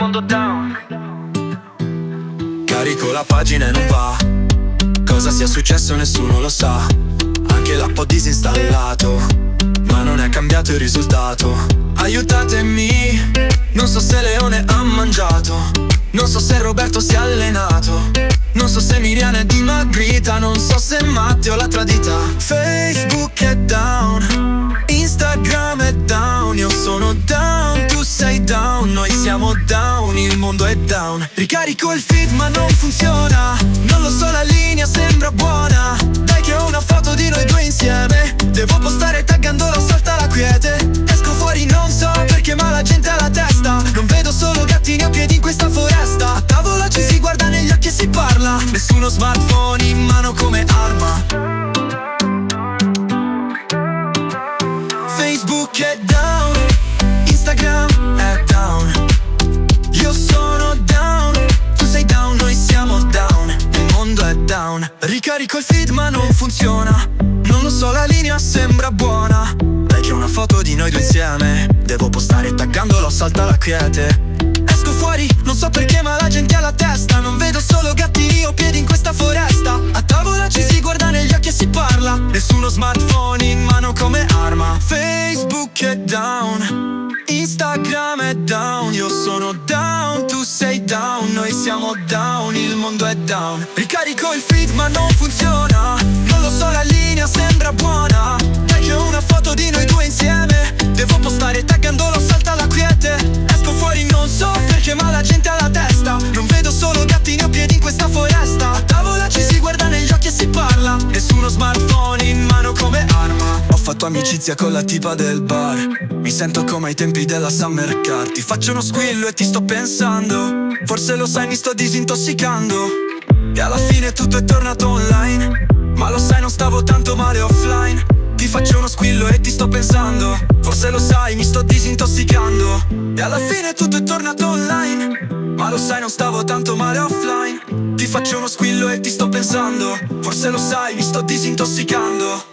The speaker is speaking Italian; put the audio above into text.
mondo down. Carico la pagina e non va. Cosa sia successo nessuno lo sa. Anche l'app ho disinstallato, ma non è cambiato il risultato. Aiutatemi, non so se Leone ha mangiato, non so se Roberto si è allenato, non so se Miriana è dimagrita, non so se Matteo l'ha tradita. Facebook è down, Instagram è down, io sono down, tu sei down, noi siamo down, il mondo è down. Ricarico il feed ma non funziona, non lo so, la linea sembra buona. Dai che ho una foto di noi due insieme, devo postare taggandolo, salta la quiete. Esco fuori non so perché ma la gente ha la testa, non vedo solo gattini a piedi in questa foresta. A tavola ci si guarda negli occhi e si parla, nessuno smartphone in mano come arma. Facebook è down, Instagram è down, io sono down, tu sei down, noi siamo down, il mondo è down. Ricarico il feed ma non funziona, non lo so, la linea sembra buona. Dai che ho una foto di noi due insieme, devo postare taggandolo, salta la quiete. Esco fuori, non so perché ma la gente ha la testa, non vedo solo gattini o piedi in questa foresta. A tavola ci si guarda negli occhi e si parla, nessuno smartphone in mano come arma. Facebook è down, Instagram è down, io sono down, tu sei down, noi siamo down, il mondo è down. Ricarico il feed ma non funziona, non lo so, la linea sembra buona. Dai che ho una foto di noi due insieme, devo postare taggandolo, salta la quiete. Esco fuori non so perché ma la gente ha la testa, non vedo solo gattini a piedi in questa foresta. A tavola ci si guarda negli occhi e si parla, nessuno smartphone in mano come arma. Ho fatto amicizia con la tipa del bar, mi sento come ai tempi della Summer Car. Ti faccio uno squillo e ti sto pensando, forse lo sai mi sto disintossicando. E alla fine tutto è tornato online, ma lo sai non stavo tanto male offline. Ti faccio uno squillo e ti sto pensando, forse lo sai mi sto disintossicando. E alla fine tutto è tornato online, ma lo sai non stavo tanto male offline. Ti faccio uno squillo e ti sto pensando, forse lo sai mi sto disintossicando.